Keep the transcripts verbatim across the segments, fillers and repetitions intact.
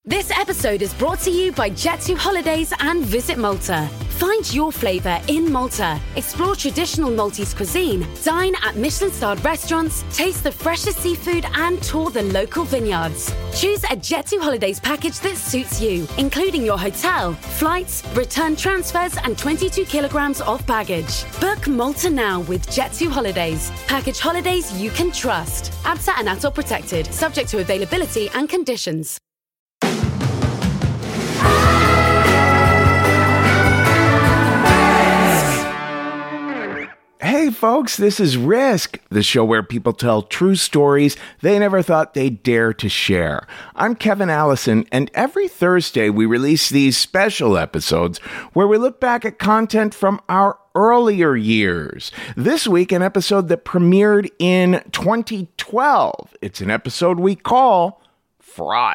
This episode is brought to you by Jet two Holidays and Visit Malta. Find your flavour in Malta. Explore traditional Maltese cuisine, dine at Michelin-starred restaurants, taste the freshest seafood and tour the local vineyards. Choose a Jet two Holidays package that suits you, including your hotel, flights, return transfers and twenty-two kilograms of baggage. Book Malta now with Jet two Holidays. Package holidays you can trust. A B S A and A T O protected, subject to availability and conditions. Hey folks, this is Risk, the show where people tell true stories they never thought they'd dare to share. I'm Kevin Allison, and every Thursday we release these special episodes where we look back at content from our earlier years. This week, an episode that premiered in twenty twelve. It's an episode we call Fraught.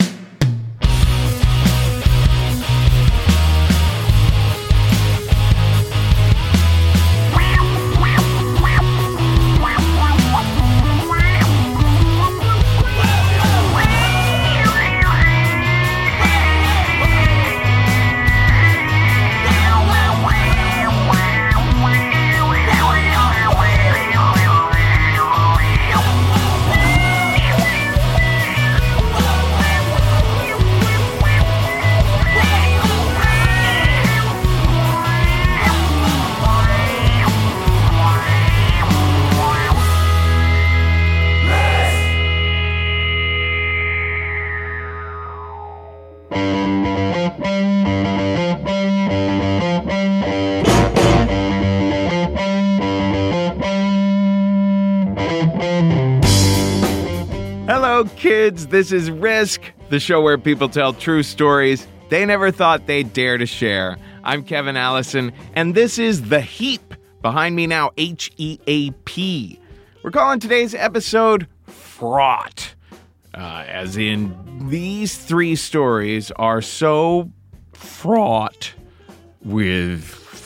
Hello, kids. This is Risk, the show where people tell true stories they never thought they'd dare to share. I'm Kevin Allison, and this is The Heap. Behind me now, H E A P. We're calling today's episode Fraught. Uh, as in, these three stories are so fraught with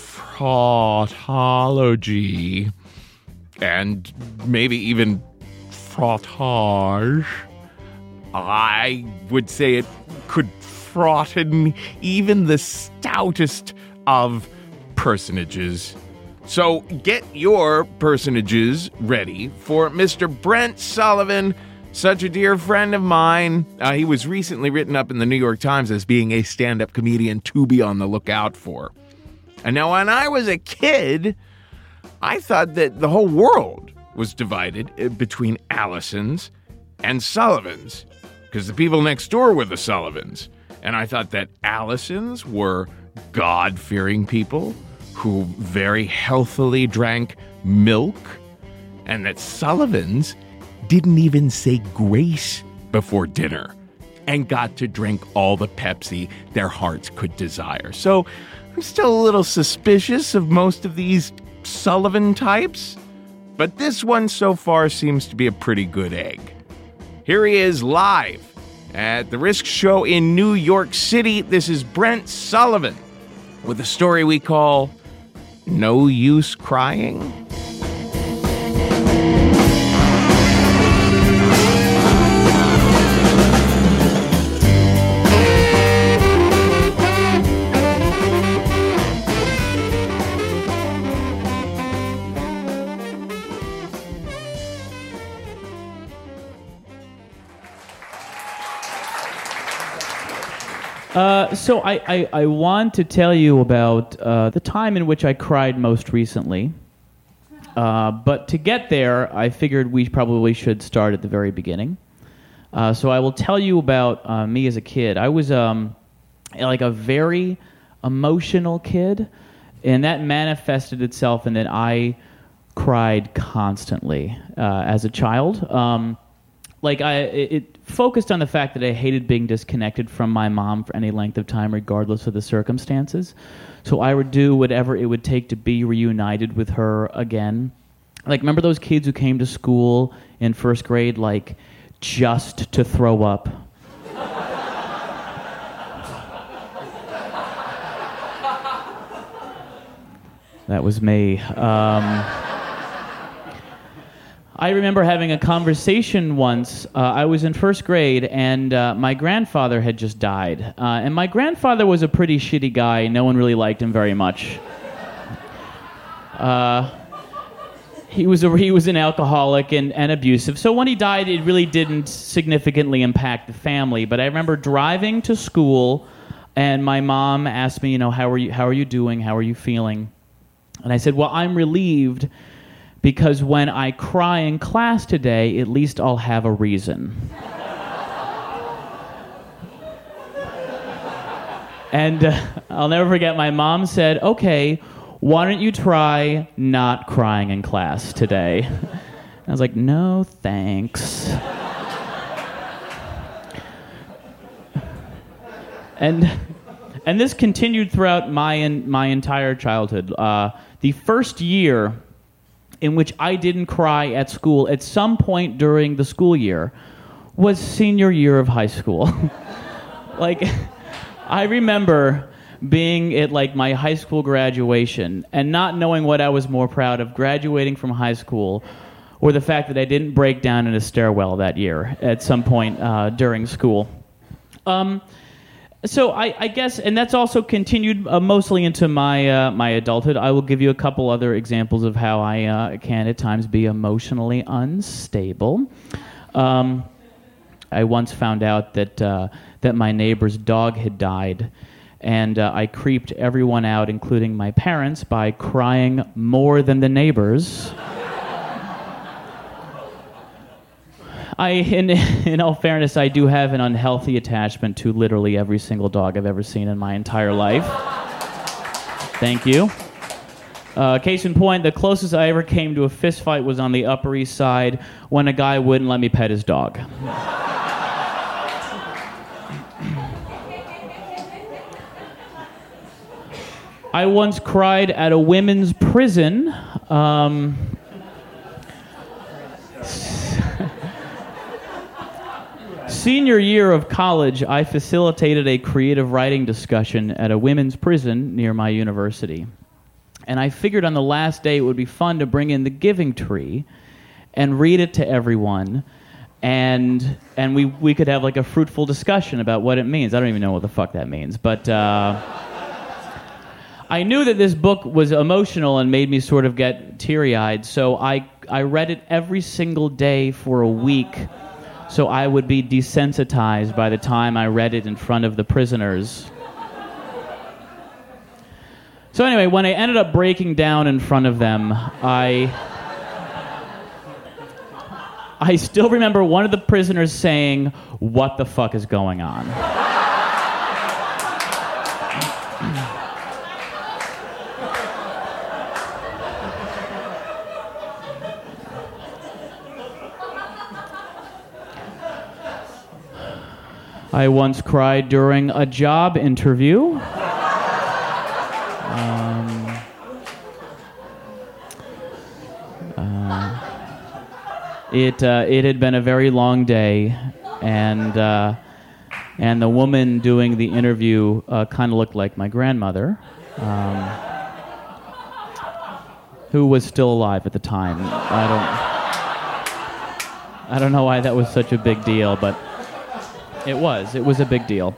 frautology and maybe even frottage. I would say it could fraughten even the stoutest of personages. So get your personages ready for Mister Brent Sullivan, such a dear friend of mine. Uh, he was recently written up in the New York Times as being a stand-up comedian to be on the lookout for. And now when I was a kid, I thought that the whole world was divided between Allisons and Sullivans, because the people next door were the Sullivans. And I thought that Allisons were God-fearing people who very healthily drank milk, and that Sullivans didn't even say grace before dinner and got to drink all the Pepsi their hearts could desire. So I'm still a little suspicious of most of these Sullivan types, but this one so far seems to be a pretty good egg. Here he is live at the Risk Show in New York City. This is Brent Sullivan with a story we call No Use Crying. Uh, so I, I, I want to tell you about uh, the time in which I cried most recently. Uh, but to get there, I figured we probably should start at the very beginning. Uh, so I will tell you about uh, me as a kid. I was um, like a very emotional kid, and that manifested itself in that I cried constantly uh, as a child. Um, like I, it, it focused on the fact that I hated being disconnected from my mom for any length of time, regardless of the circumstances. So I would do whatever it would take to be reunited with her again. Like, remember those kids who came to school in first grade, like, just to throw up? That was me. Um... I, I remember having a conversation once. Uh, I was in first grade, and uh, my grandfather had just died. Uh, and my grandfather was a pretty shitty guy. No one really liked him very much. Uh, he was a, he was an alcoholic and, and abusive. So when he died, it really didn't significantly impact the family. But I remember driving to school, and my mom asked me, you know, how are you, how are you doing? How are you feeling? And I said, well, I'm relieved, because when I cry in class today, at least I'll have a reason. And uh, I'll never forget, my mom said, okay, why don't you try not crying in class today? And I was like, no, thanks. and and this continued throughout my, in, my entire childhood. Uh, the first year in which I didn't cry at school at some point during the school year was senior year of high school. Like, I remember being at like my high school graduation and not knowing what I was more proud of, graduating from high school or the fact that I didn't break down in a stairwell that year at some point uh, during school. Um, So I, I guess, and that's also continued uh, mostly into my uh, my adulthood. I will give you a couple other examples of how I uh, can at times be emotionally unstable. Um, I once found out that uh, that my neighbor's dog had died, and uh, I creeped everyone out, including my parents, by crying more than the neighbors. I, in, in all fairness, I do have an unhealthy attachment to literally every single dog I've ever seen in my entire life. Thank you. Uh, case in point, the closest I ever came to a fist fight was on the Upper East Side when a guy wouldn't let me pet his dog. I once cried at a women's prison. Um... Senior year of college, I facilitated a creative writing discussion at a women's prison near my university. And I figured on the last day it would be fun to bring in the Giving Tree and read it to everyone, and and we, we could have like a fruitful discussion about what it means. I don't even know what the fuck that means, but uh, I knew that this book was emotional and made me sort of get teary-eyed, so I, I read it every single day for a week, so I would be desensitized by the time I read it in front of the prisoners. So anyway, when I ended up breaking down in front of them, I... I still remember one of the prisoners saying, "What the fuck is going on?" I once cried during a job interview. Um, uh, it uh, it had been a very long day, and uh, and the woman doing the interview uh, kind of looked like my grandmother, um, who was still alive at the time. I don't I don't know why that was such a big deal, but. It was. It was a big deal.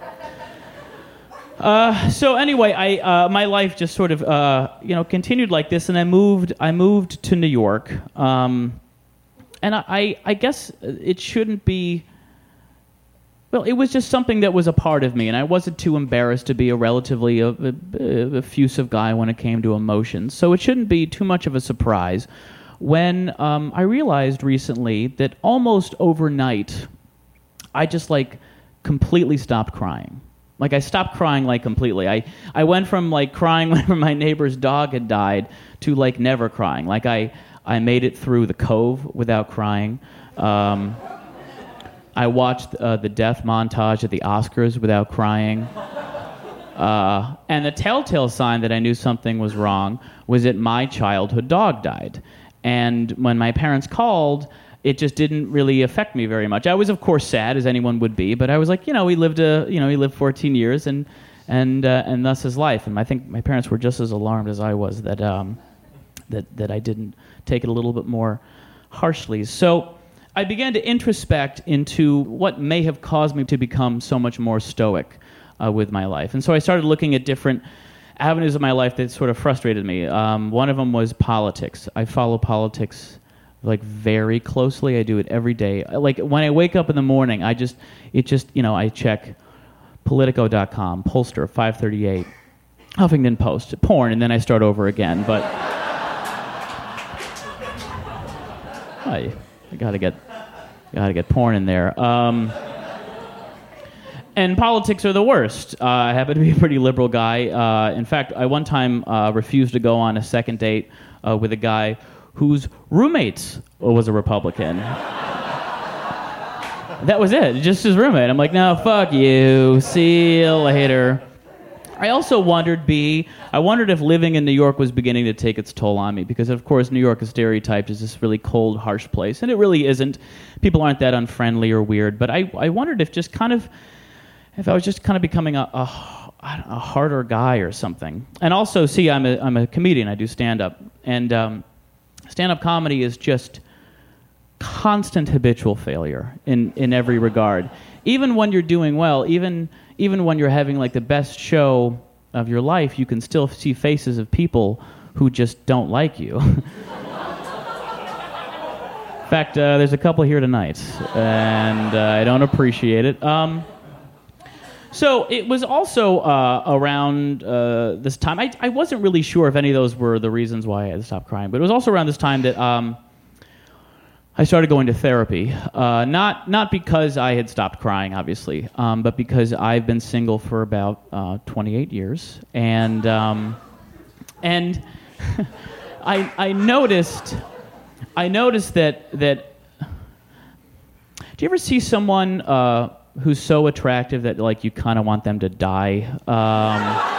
Uh, so anyway, I uh, my life just sort of uh, you know continued like this, and I moved. I moved to New York, um, and I I guess it shouldn't be. Well, it was just something that was a part of me, and I wasn't too embarrassed to be a relatively uh, effusive guy when it came to emotions. So it shouldn't be too much of a surprise when um, I realized recently that almost overnight, I just like. completely stopped crying. Like, I stopped crying, like, completely. I, I went from, like, crying whenever my neighbor's dog had died to, like, never crying. Like, I, I made it through The Cove without crying. Um, I watched uh, the death montage at the Oscars without crying. Uh, and the telltale sign that I knew something was wrong was that my childhood dog died. And when my parents called, it just didn't really affect me very much. I was, of course, sad, as anyone would be, but I was like, you know, he lived a, you know, he lived fourteen years, and and uh, and thus his life. And I think my parents were just as alarmed as I was that um, that that I didn't take it a little bit more harshly. So I began to introspect into what may have caused me to become so much more stoic uh, with my life. And so I started looking at different avenues of my life that sort of frustrated me. Um, one of them was politics. I follow politics like very closely. I do it every day. Like when I wake up in the morning, I just, it just, you know, I check Politico dot com, Pollster, five thirty-eight, Huffington Post, porn, and then I start over again. But I, I gotta get, gotta get porn in there. Um, and politics are the worst. Uh, I happen to be a pretty liberal guy. Uh, in fact, I one time uh, refused to go on a second date uh, with a guy whose roommate was a Republican. That was it, just his roommate. I'm like, no, fuck you. See you later. I also wondered, B, I wondered if living in New York was beginning to take its toll on me, because, of course, New York is stereotyped as this really cold, harsh place, and it really isn't. People aren't that unfriendly or weird, but I, I wondered if just kind of, if I was just kind of becoming a, a, a harder guy or something. And also, see, I'm a, I'm a comedian. I do stand-up, and um, stand-up comedy is just constant habitual failure in, in every regard. Even when you're doing well, even even when you're having like the best show of your life, you can still see faces of people who just don't like you. In fact, uh, there's a couple here tonight, and uh, I don't appreciate it. Um, so it was also uh, around uh, this time. I, I wasn't really sure if any of those were the reasons why I had stopped crying, but it was also around this time that um, I started going to therapy, uh, not not because I had stopped crying, obviously, um, but because I've been single for about uh, twenty-eight years, and um, and I I noticed I noticed that that. Do you ever see someone uh, who's so attractive that like you kind of want them to die? Um,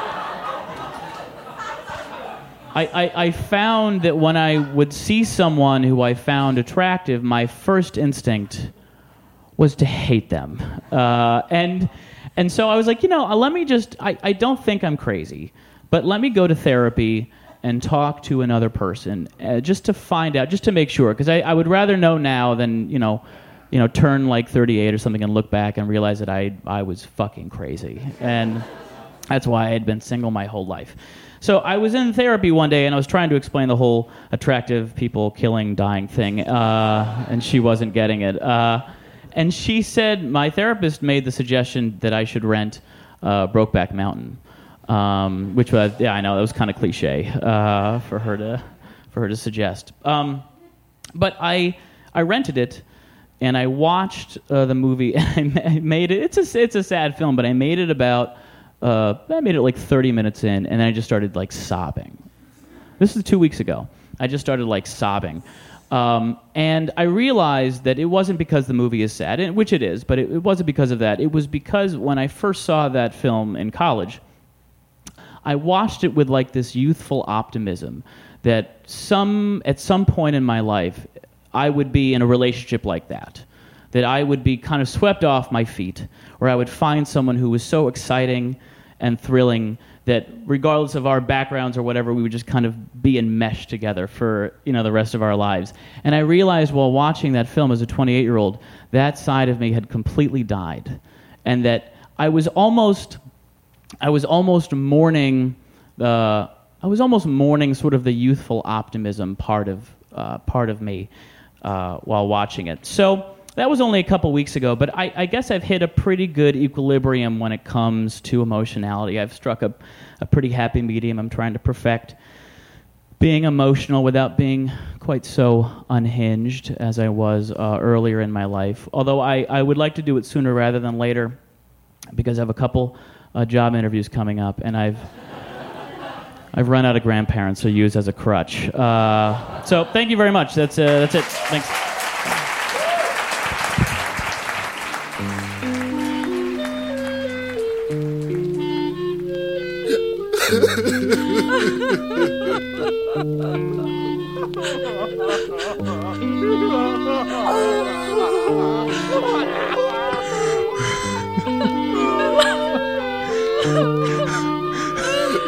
I, I, I found that when I would see someone who I found attractive, my first instinct was to hate them. Uh, and and so I was like, you know, let me just, I, I don't think I'm crazy, but let me go to therapy and talk to another person uh, just to find out, just to make sure. Because I, I would rather know now than, you know, you know, turn like thirty-eight or something and look back and realize that I I was fucking crazy. And that's why I had been single my whole life. So I was in therapy one day, and I was trying to explain the whole attractive people killing, dying thing, uh, and she wasn't getting it. Uh, and she said, my therapist made the suggestion that I should rent uh, Brokeback Mountain, um, which was, yeah, I know, that was kind of cliche uh, for her to for her to suggest. Um, but I I rented it, and I watched uh, the movie, and I made it. It's a it's a sad film, but I made it about. Uh, I made it like thirty minutes in, and then I just started like sobbing. This is two weeks ago. I just started like sobbing. Um, and I realized that it wasn't because the movie is sad, which it is, but it, it wasn't because of that. It was because when I first saw that film in college, I watched it with like this youthful optimism that some at some point in my life, I would be in a relationship like that. That I would be kind of swept off my feet, or I would find someone who was so exciting and thrilling that regardless of our backgrounds or whatever, we would just kind of be enmeshed together for, you know, the rest of our lives. And I realized while watching that film as a twenty-eight-year-old, that side of me had completely died. And that I was almost, I was almost mourning the, I was almost mourning sort of the youthful optimism part of, uh, part of me uh, while watching it. So that was only a couple weeks ago, but I, I guess I've hit a pretty good equilibrium when it comes to emotionality. I've struck a, a pretty happy medium. I'm trying to perfect being emotional without being quite so unhinged as I was uh, earlier in my life. Although I, I would like to do it sooner rather than later, because I have a couple uh, job interviews coming up, and I've I've run out of grandparents to use as a crutch. Uh, so thank you very much. That's uh, that's it. Thanks.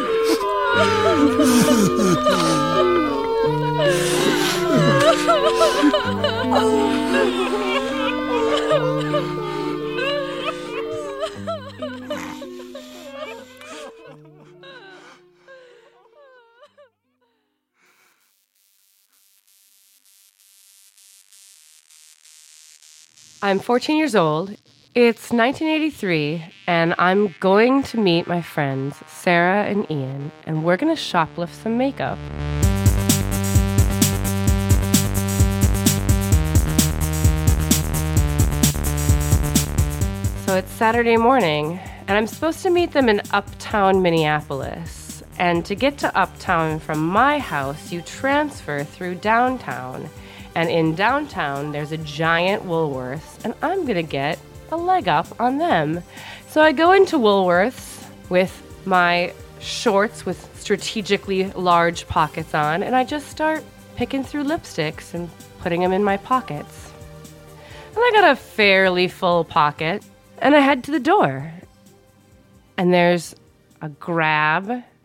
Ha ha ha! I'm fourteen years old. It's nineteen eighty-three, and I'm going to meet my friends, Sarah and Ian, and we're going to shoplift some makeup. So it's Saturday morning, and I'm supposed to meet them in uptown Minneapolis. And to get to uptown from my house, you transfer through downtown. And in downtown, there's a giant Woolworths, and I'm going to get a leg up on them. So I go into Woolworths with my shorts with strategically large pockets on, and I just start picking through lipsticks and putting them in my pockets. And I got a fairly full pocket, and I head to the door. And there's a grab.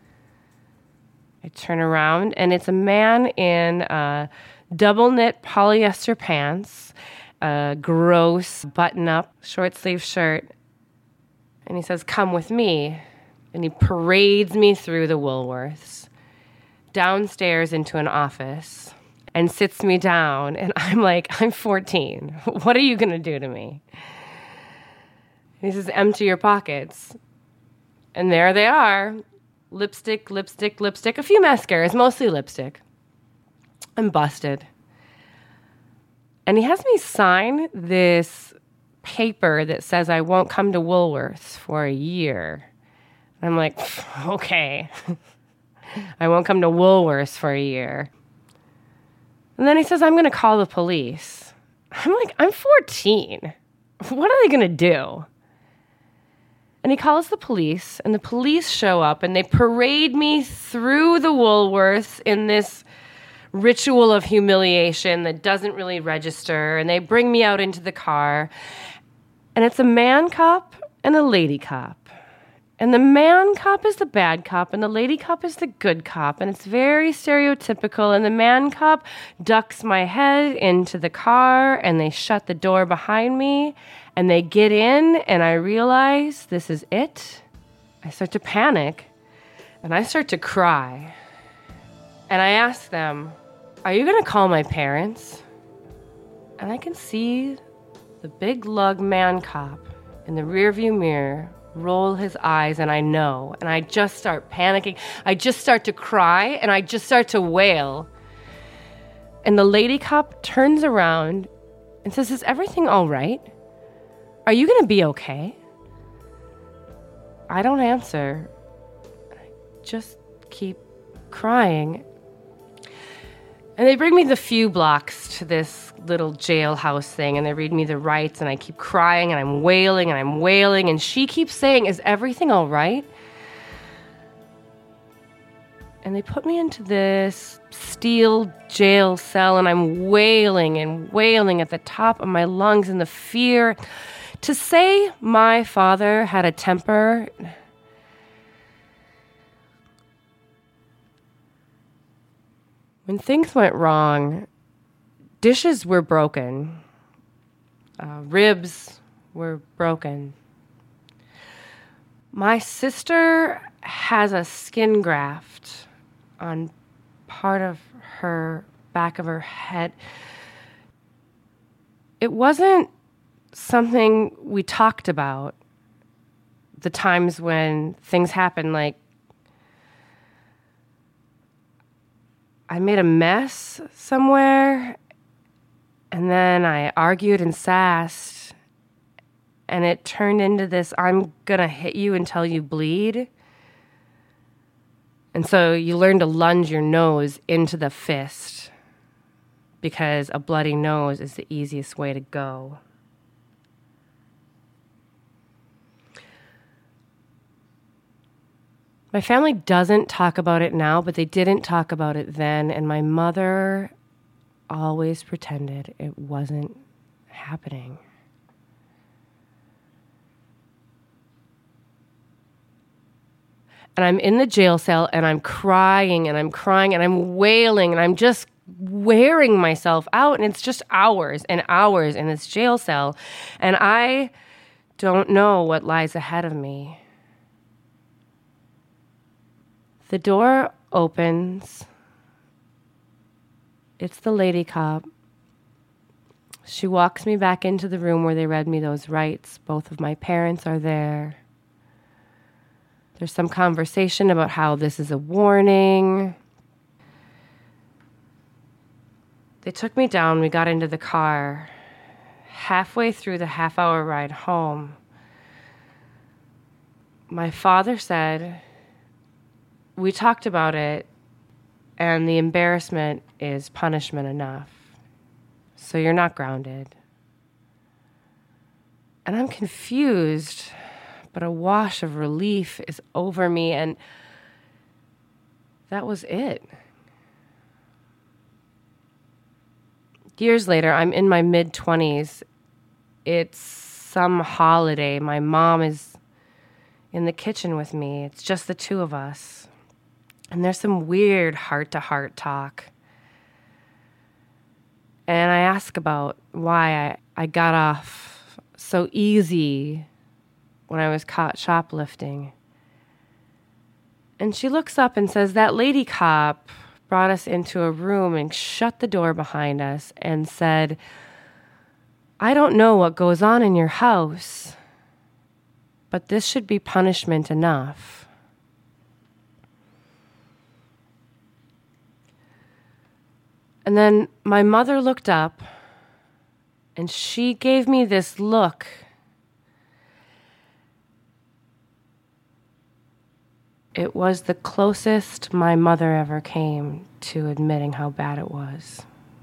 I turn around, and it's a man in a double knit polyester pants, a gross button-up short sleeve shirt, and he says, "Come with me." And he parades me through the Woolworths, downstairs into an office, and sits me down. And I'm like, I'm fourteen. What are you going to do to me? And he says, "Empty your pockets." And there they are. Lipstick, lipstick, lipstick, a few mascaras, mostly lipstick. I'm busted. And he has me sign this paper that says I won't come to Woolworths for a year. And I'm like, okay. I won't come to Woolworths for a year. And then he says, I'm going to call the police. I'm like, I'm fourteen. What are they going to do? And he calls the police, and the police show up, and they parade me through the Woolworths in this ritual of humiliation that doesn't really register, and they bring me out into the car, and it's a man cop and a lady cop. And the man cop is the bad cop, and the lady cop is the good cop, and it's very stereotypical, and the man cop ducks my head into the car, and they shut the door behind me, and they get in, and I realize this is it. I start to panic, and I start to cry. And I ask them, "Are you going to call my parents?" And I can see the big lug man cop in the rearview mirror roll his eyes, and I know. And I just start panicking. I just start to cry, and I just start to wail. And the lady cop turns around and says, "Is everything all right? Are you going to be okay?" I don't answer. I just keep crying. And they bring me the few blocks to this little jailhouse thing, and they read me the rights, and I keep crying, and I'm wailing, and I'm wailing, and she keeps saying, "Is everything all right?" And they put me into this steel jail cell, and I'm wailing and wailing at the top of my lungs in the fear. To say my father had a temper, when things went wrong, dishes were broken. Uh, ribs were broken. My sister has a skin graft on part of her back of her head. It wasn't something we talked about the times when things happen, like I made a mess somewhere, and then I argued and sassed, and it turned into this, "I'm gonna hit you until you bleed." And so you learn to lunge your nose into the fist because a bloody nose is the easiest way to go. My family doesn't talk about it now, but they didn't talk about it then, and my mother always pretended it wasn't happening. And I'm in the jail cell, and I'm crying, and I'm crying, and I'm wailing, and I'm just wearing myself out, and it's just hours and hours in this jail cell, and I don't know what lies ahead of me. The door opens. It's the lady cop. She walks me back into the room where they read me those rights. Both of my parents are there. There's some conversation about how this is a warning. They took me down. We got into the car. Halfway through the half-hour ride home, my father said, we talked about it, and the embarrassment is punishment enough. So you're not grounded. And I'm confused, but a wash of relief is over me, and that was it. Years later, I'm in my mid-twenties. It's some holiday. My mom is in the kitchen with me. It's just the two of us. And there's some weird heart-to-heart talk. And I ask about why I, I got off so easy when I was caught shoplifting. And she looks up and says, that lady cop brought us into a room and shut the door behind us and said, I don't know what goes on in your house, but this should be punishment enough. And then my mother looked up, and she gave me this look. It was the closest my mother ever came to admitting how bad it was.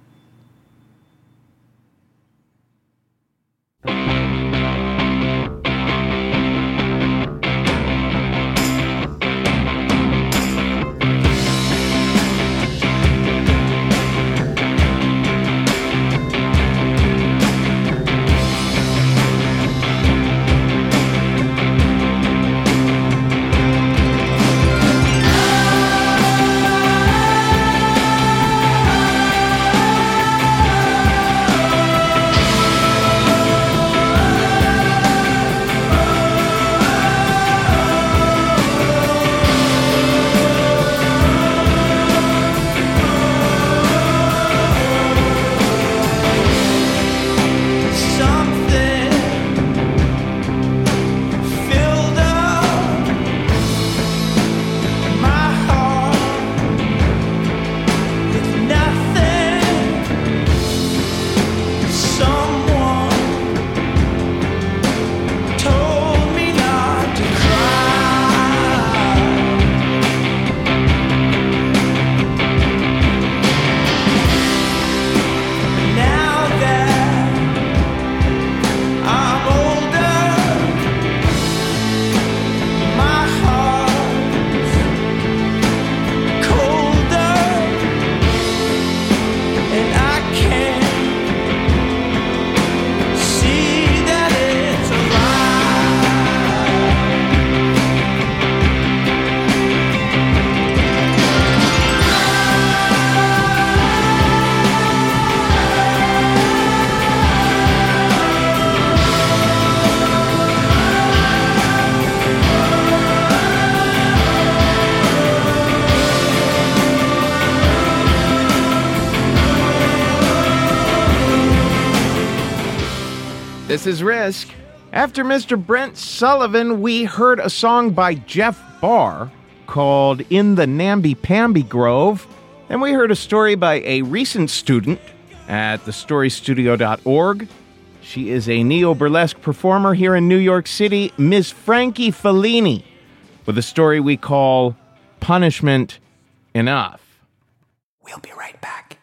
This is Risk. After Mister Brent Sullivan, we heard a song by Jeff Barr called In the Namby-Pamby Grove, and we heard a story by a recent student at the story studio dot org. She is a neo-burlesque performer here in New York City, Miss Frankie Fellini, with a story we call Punishment Enough. We'll be right back.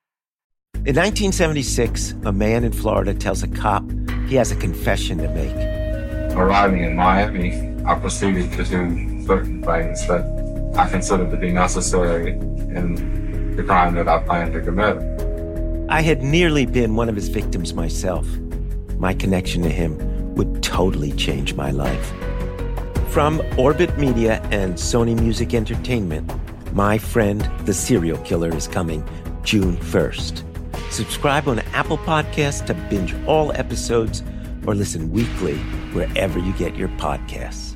In nineteen seventy-six, a man in Florida tells a cop he has a confession to make. Arriving in Miami, I proceeded to do certain things that I consider to be necessary in the crime that I plan to commit. I had nearly been one of his victims myself. My connection to him would totally change my life. From Orbit Media and Sony Music Entertainment, My Friend the Serial Killer is coming June first. Subscribe on Apple Podcasts to binge all episodes or listen weekly wherever you get your podcasts.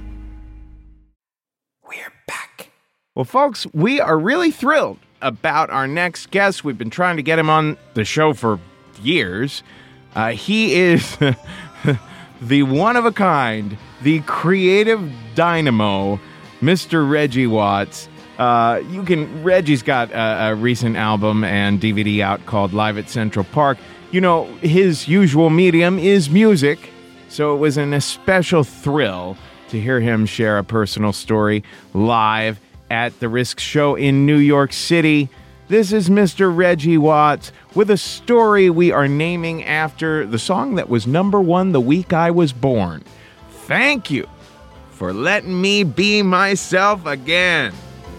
We're back. Well, folks, we are really thrilled about our next guest. We've been trying to get him on the show for years. Uh, he is the one-of-a-kind, the creative dynamo, Mister Reggie Watts. Uh, you can. Reggie's got a, a recent album and D V D out called Live at Central Park. You know, his usual medium is music, so it was an especial thrill to hear him share a personal story live at the Risk Show in New York City. This is Mister Reggie Watts with a story we are naming after the song that was number one the week I was born. Thank you for letting me be myself again.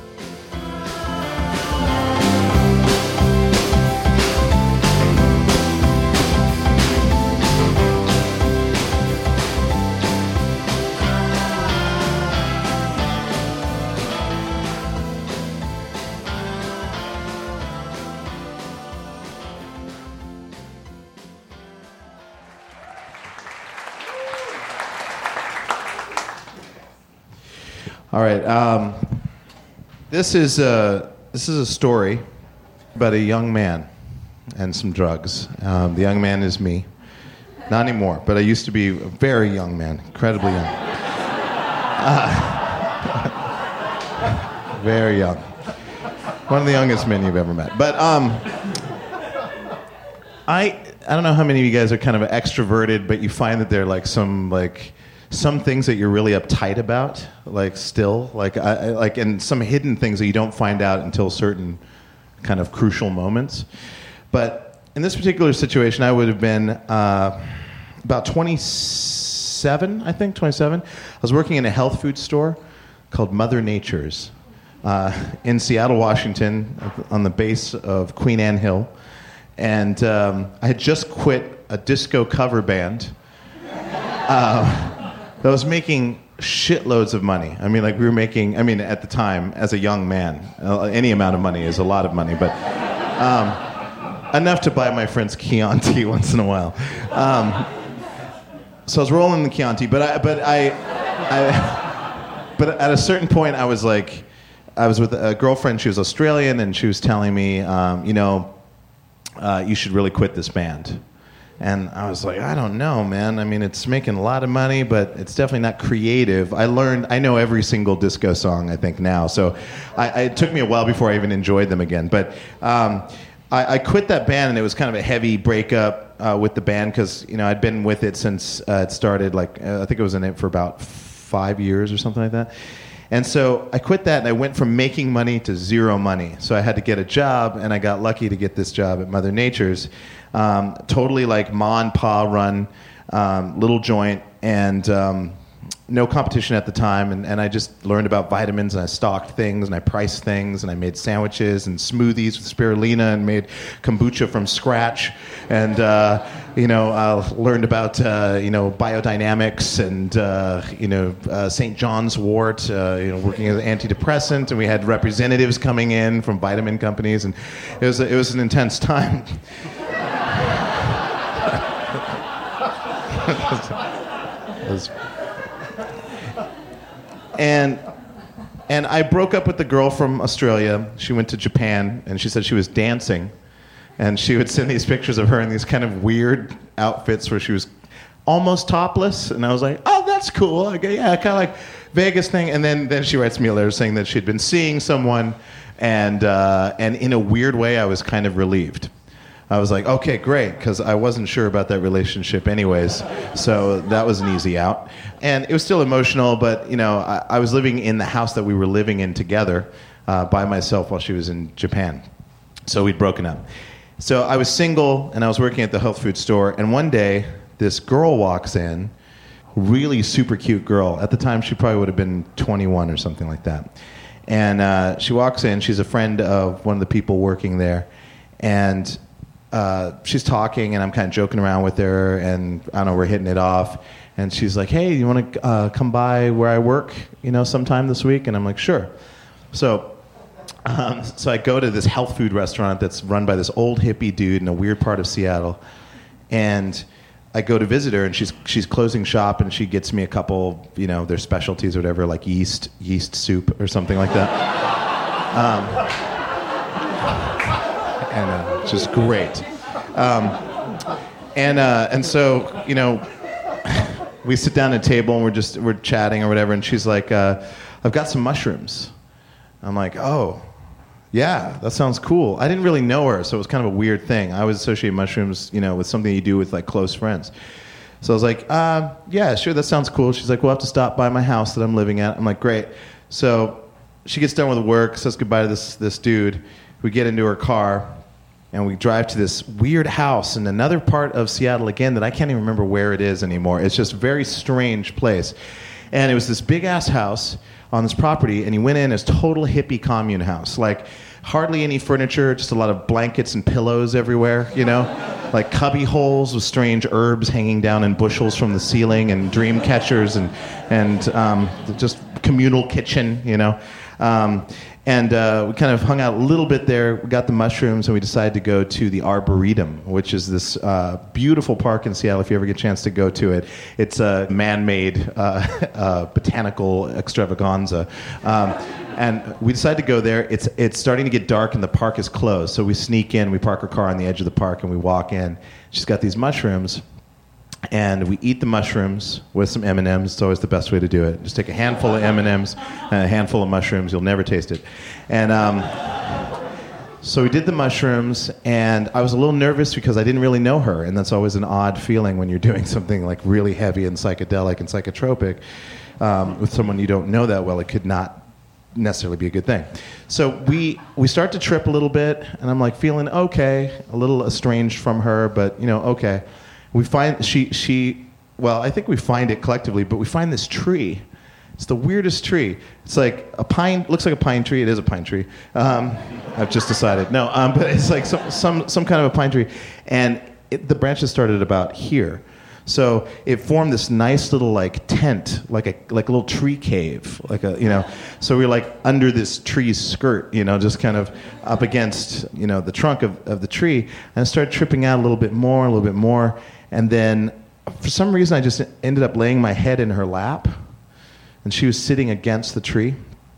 All right. Um, this is a this is a story about a young man and some drugs. Um, the young man is me. Not anymore, but I used to be a very young man, incredibly young. Uh, very young. One of the youngest men you've ever met. But um, I I don't know how many of you guys are kind of extroverted, but you find that there are like some like. Some things that you're really uptight about, like still, like I, I, like, and some hidden things that you don't find out until certain kind of crucial moments. But in this particular situation, I would have been uh, about twenty-seven, I think, twenty-seven. I was working in a health food store called Mother Nature's uh, in Seattle, Washington, on the base of Queen Anne Hill, and um, I had just quit a disco cover band. Uh, I was making shitloads of money. I mean, like we were making, I mean, at the time, as a young man, uh, any amount of money is a lot of money, but um, enough to buy my friends Chianti once in a while. Um, so I was rolling the Chianti, but I, but I, I, but at a certain point, I was like, I was with a girlfriend. She was Australian, and she was telling me, um, you know, uh, you should really quit this band. And I was like, I don't know, man. I mean, it's making a lot of money, but it's definitely not creative. I learned, I know every single disco song, I think, now. So I, I, it took me a while before I even enjoyed them again. But um, I, I quit that band, and it was kind of a heavy breakup uh, with the band because, you know, I'd been with it since uh, it started. Like, uh, I think it was in it for about five years or something like that. And so I quit that, and I went from making money to zero money. So I had to get a job, and I got lucky to get this job at Mother Nature's. Um, totally like ma and pa run, um, little joint, and um, no competition at the time. And, and I just learned about vitamins, and I stocked things, and I priced things, and I made sandwiches and smoothies with spirulina, and made kombucha from scratch. And uh, you know, I learned about uh, you know biodynamics and uh, you know uh, Saint John's wort. Uh, you know, working as an antidepressant, and we had representatives coming in from vitamin companies, and it was it was an intense time. was, and and I broke up with the girl from Australia. She went to Japan, and she said she was dancing, and she would send these pictures of her in these kind of weird outfits where she was almost topless, and I was like, oh, that's cool. Okay, yeah, kind of like Vegas thing. And then then she writes me a letter saying that she'd been seeing someone, and uh, and in a weird way, I was kind of relieved. I was like, okay, great, because I wasn't sure about that relationship anyways, so that was an easy out. And it was still emotional, but, you know, I, I was living in the house that we were living in together uh, by myself while she was in Japan. So we'd broken up. So I was single, and I was working at the health food store, and one day, this girl walks in, really super cute girl. At the time, she probably would have been twenty-one or something like that. And uh, she walks in, she's a friend of one of the people working there, and Uh, she's talking, and I'm kind of joking around with her, and I don't know, we're hitting it off. And she's like, "Hey, you want to uh, come by where I work, you know, sometime this week?" And I'm like, "Sure." So Um, so I go to this health food restaurant that's run by this old hippie dude in a weird part of Seattle, and I go to visit her, and she's she's closing shop, and she gets me a couple, you know, their specialties or whatever, like yeast yeast soup or something like that. Um, and uh, it's just great. Um, and uh, and so, you know, we sit down at a table and we're just we're chatting or whatever, and she's like, uh, "I've got some mushrooms." I'm like, "Oh, yeah, that sounds cool." I didn't really know her, so it was kind of a weird thing. I always associate mushrooms, you know, with something you do with like close friends. So I was like, uh, "Yeah, sure, that sounds cool." She's like, "We'll have to stop by my house that I'm living at." I'm like, "Great." So she gets done with work, says goodbye to this this dude. We get into her car, and we drive to this weird house in another part of Seattle again that I can't even remember where it is anymore. It's just a very strange place. And it was this big-ass house on this property, and he went in as total hippie commune house. Like, hardly any furniture, just a lot of blankets and pillows everywhere, you know? Like cubby holes with strange herbs hanging down in bushels from the ceiling, and dream catchers, and, and um, just communal kitchen, you know? Um, and uh, we kind of hung out a little bit there. We got the mushrooms, and we decided to go to the Arboretum, which is this uh, beautiful park in Seattle, if you ever get a chance to go to it. It's a man-made uh, uh, botanical extravaganza. Um, and we decided to go there. It's it's starting to get dark, and the park is closed. So we sneak in, we park our car on the edge of the park, and we walk in. She's got these mushrooms. And we eat the mushrooms with some M and M's. It's always the best way to do it. Just take a handful of M and M's and a handful of mushrooms. You'll never taste it. And um, so we did the mushrooms, and I was a little nervous because I didn't really know her. And that's always an odd feeling when you're doing something like really heavy and psychedelic and psychotropic um, with someone you don't know that well. It could not necessarily be a good thing. So we we start to trip a little bit, and I'm like feeling okay, a little estranged from her, but, you know, okay. We find she she well, I think we find it collectively, but we find this tree. It's the weirdest tree. It's like a pine, looks like a pine tree. It is a pine tree. Um, I've just decided. No, um, but it's like some some some kind of a pine tree, and it, the branches started about here. So it formed this nice little like tent, like a like a little tree cave, like a you know. So we were like under this tree's skirt, you know, just kind of up against you know the trunk of, of the tree, and I started tripping out a little bit more, a little bit more, and then for some reason I just ended up laying my head in her lap, and she was sitting against the tree,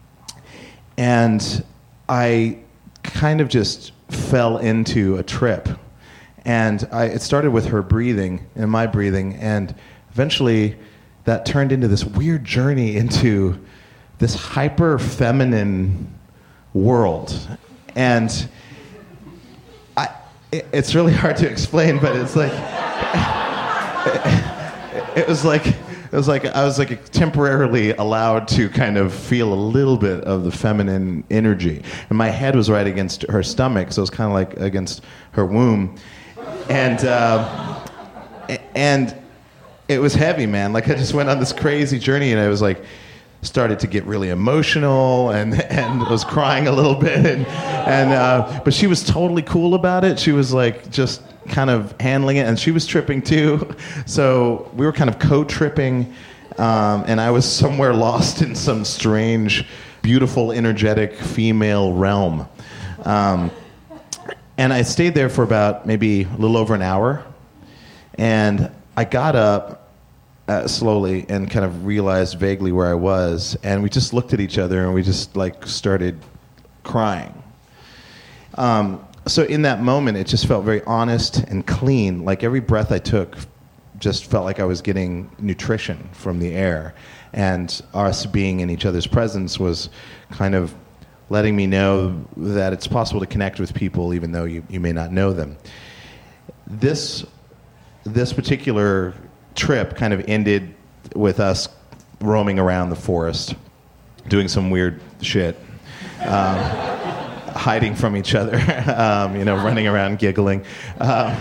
and I kind of just fell into a trip. And I, it started with her breathing and my breathing, and eventually that turned into this weird journey into this hyper feminine world. And I, it, it's really hard to explain, but it's like it, it was like it was like I was like temporarily allowed to kind of feel a little bit of the feminine energy, and my head was right against her stomach, so it was kind of like against her womb. And uh, and it was heavy, man. Like I just went on this crazy journey, and I was like, started to get really emotional, and and was crying a little bit, and and uh, but she was totally cool about it. She was like just kind of handling it, and she was tripping too. So we were kind of co-tripping, um, and I was somewhere lost in some strange, beautiful, energetic female realm. Um, And I stayed there for about maybe a little over an hour. And I got up uh, slowly and kind of realized vaguely where I was. And we just looked at each other, and we just like started crying. Um, so in that moment, it just felt very honest and clean. Like every breath I took just felt like I was getting nutrition from the air. And us being in each other's presence was kind of letting me know that it's possible to connect with people even though you, you may not know them. This this particular trip kind of ended with us roaming around the forest, doing some weird shit, um, hiding from each other, um, you know, running around giggling, um,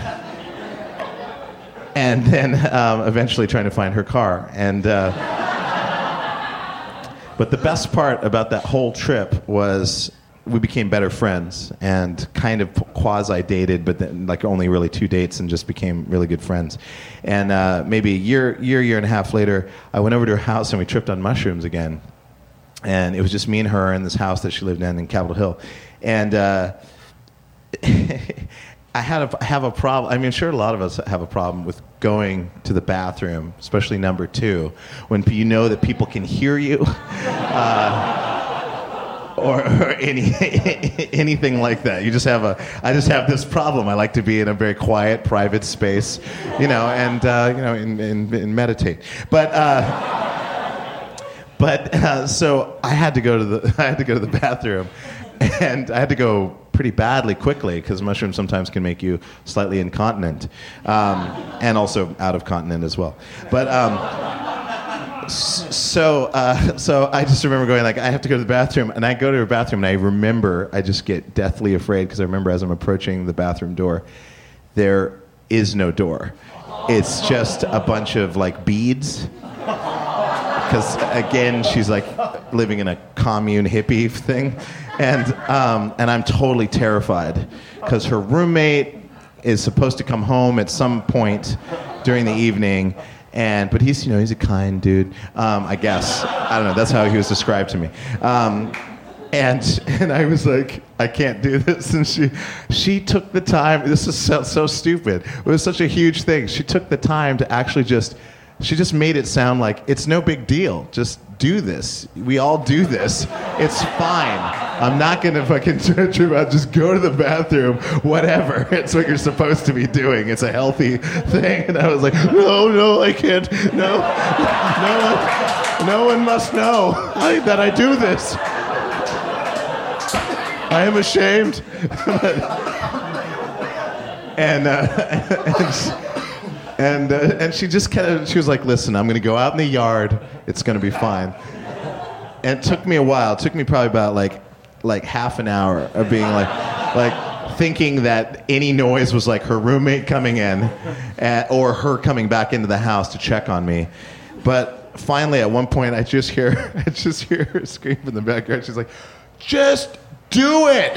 and then um, eventually trying to find her car. And uh, But the best part about that whole trip was we became better friends and kind of quasi-dated, but then like only really two dates, and just became really good friends. And uh, maybe a year, year, year and a half later, I went over to her house and we tripped on mushrooms again. and it was just me and her in this house that she lived in in Capitol Hill, and uh, I had a, have a problem. I mean, sure, a lot of us have a problem with going to the bathroom, especially number two, when you know that people can hear you, uh, or, or any anything like that. You just have a. I just have this problem. I like to be in a very quiet, private space, you know, and uh, you know, and, and, and meditate. But. Uh, But uh, so I had to go to the I had to go to the bathroom, and I had to go pretty badly quickly because mushrooms sometimes can make you slightly incontinent, um, and also out of continent as well. But um, so uh, so I just remember going like I have to go to the bathroom, and I go to the bathroom, and I remember I just get deathly afraid because I remember as I'm approaching the bathroom door, there is no door. It's just a bunch of like beads. Because, again, she's, like, living in a commune hippie thing. And um, and I'm totally terrified. Because her roommate is supposed to come home at some point during the evening. And But he's, you know, he's a kind dude, um, I guess. I don't know. That's how he was described to me. Um, and and I was like, I can't do this. And she she took the time. This is so, so stupid. It was such a huge thing. She took the time to actually just... She just made it sound like it's no big deal. Just do this. We all do this. It's fine. I'm not going to fucking judge you about just go to the bathroom, whatever. It's what you're supposed to be doing. It's a healthy thing. And I was like, no, no, I can't. No, no one, no one must know I, that I do this. I am ashamed. and, uh, and And uh, and she just kind of, she was like, listen, I'm going to go out in the yard. It's going to be fine. And it took me a while. It took me probably about like like half an hour of being like, like thinking that any noise was like her roommate coming in uh, or her coming back into the house to check on me. But finally, at one point, I just hear, I just hear her scream from the backyard. She's like, just do it.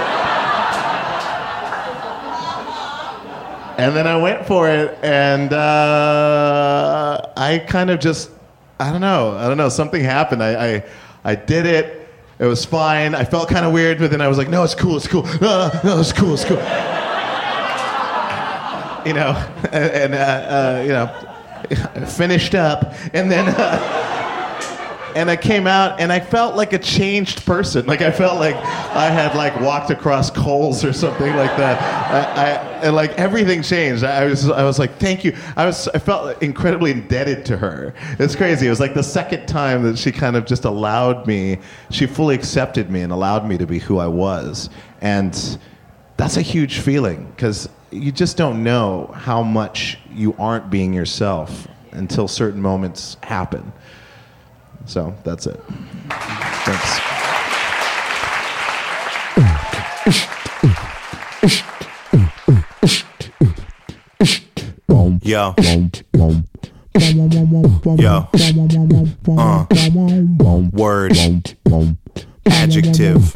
And then I went for it, and uh, I kind of just, I don't know, I don't know, something happened. I, I, I did it. It was fine. I felt kind of weird, but then I was like, no, it's cool, it's cool. No, no, it's cool, it's cool. You know, and, and uh, uh, you know, finished up, and then, uh, and I came out, and I felt like a changed person. Like I felt like I had like walked across coals or something like that. I, I and like everything changed. I was I was like, thank you. I was I felt incredibly indebted to her. It's crazy. It was like the second time that she kind of just allowed me. She fully accepted me and allowed me to be who I was. And that's a huge feeling because you just don't know how much you aren't being yourself until certain moments happen. So that's it. Thanks. Yo. Yo. Uh. Word. Adjective.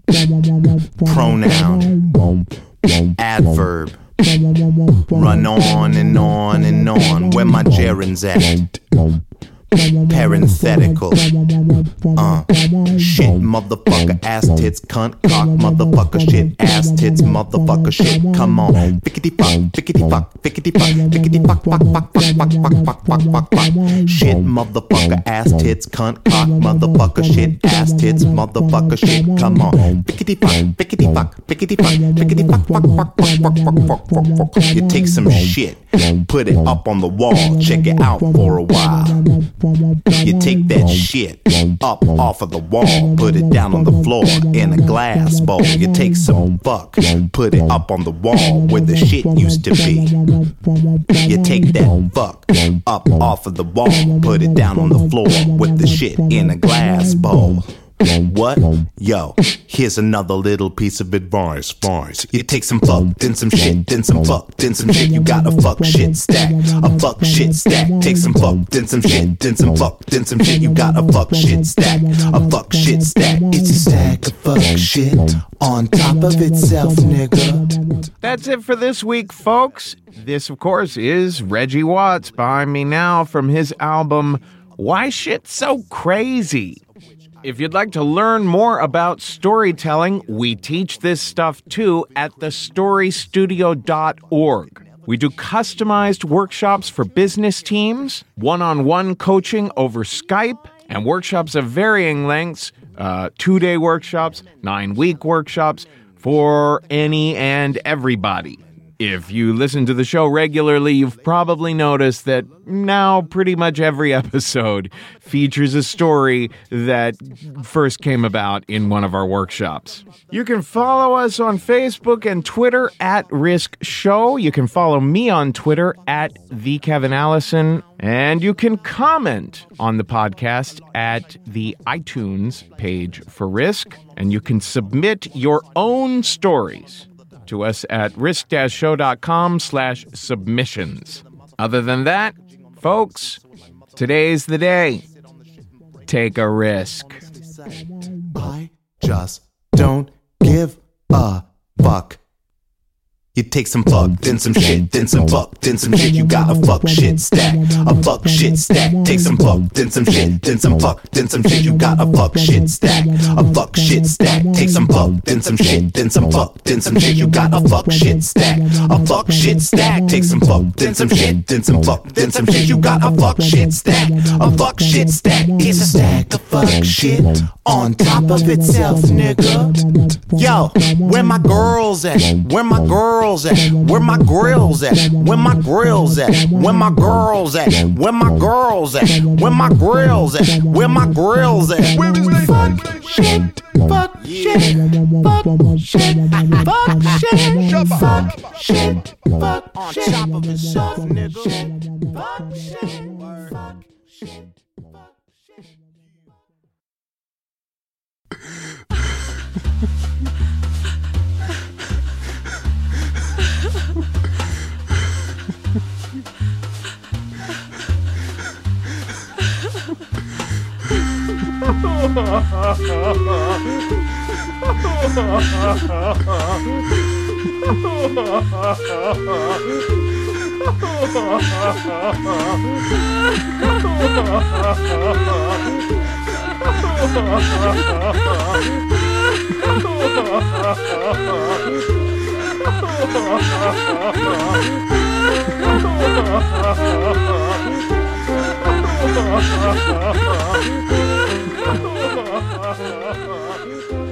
Pronoun. Adverb. Run on and on and on. Where my gerunds at? Parenthetical. Uh, shit, motherfucker, ass tits, cunt, cock, motherfucker, shit, ass tits, motherfucker, shit. Come on, fickety fuck, fickety fuck, fickety fuck, fickety fuck, fuck, fuck, fuck, fuck, fuck, fuck, fuck, fuck, fuck. Shit, motherfucker, ass tits, cunt, cock, motherfucker, shit, ass tits, motherfucker, shit. Come on, fickety fuck, fickety fuck, fickety fuck, fickety fuck, fuck, fuck, fuck, fuck, fuck, fuck, fuck, fuck. You take some shit, put it up on the wall, check it out for a while. You take that shit up off of the wall, put it down on the floor in a glass bowl. You take some fuck, put it up on the wall where the shit used to be. You take that fuck up off of the wall, put it down on the floor with the shit in a glass bowl. What? Yo, here's another little piece of advice. Advice. You take some fuck, then some shit, then some fuck, then some shit. You got a fuck shit stack, a fuck shit stack. Take some fuck, then some shit, then some fuck, then some shit. You got a fuck shit stack, a fuck shit stack. It's a stack of fuck shit on top of itself, nigga. That's it for this week, folks. This, of course, is Reggie Watts by me now from his album Why Shit So Crazy. If you'd like to learn more about storytelling, we teach this stuff too at the story studio dot org. We do customized workshops for business teams, one-on-one coaching over Skype, and workshops of varying lengths, uh, two-day workshops, nine-week workshops, for any and everybody. If you listen to the show regularly, you've probably noticed that now pretty much every episode features a story that first came about in one of our workshops. You can follow us on Facebook and Twitter at Risk Show. You can follow me on Twitter at The Kevin Allison. And you can comment on the podcast at the iTunes page for Risk. And you can submit your own stories to us at risk-show.com slash submissions. Other than that, folks, today's the day. Take a risk. I just don't give a fuck. You take some fuck, then some shit, then some fuck, then some shit. You got a fuck shit stack, a fuck shit stack. Take some fuck, then some shit, then some fuck, then some shit. You got a fuck shit stack, a fuck shit stack. Take some fuck, then some shit, then some fuck, then some shit. You got a fuck shit stack, a fuck shit stack. Take some fuck, then some shit, then some fuck, then some shit. You got a fuck shit stack, a fuck shit stack. It's a stack of fuck shit on top of itself, nigga. Yo, where my girls at? Where my girls at? Where my grills at? Where my grills at? Where my girls at? Where my girls at? Where my grills at? Where my grills at? Where is they? Fuck shit, fuck shit, fuck shit, fuck shit, fuck shit, fuck on top of itself, nigga. Fuck shit, fuck shit. Ha ha ha ha!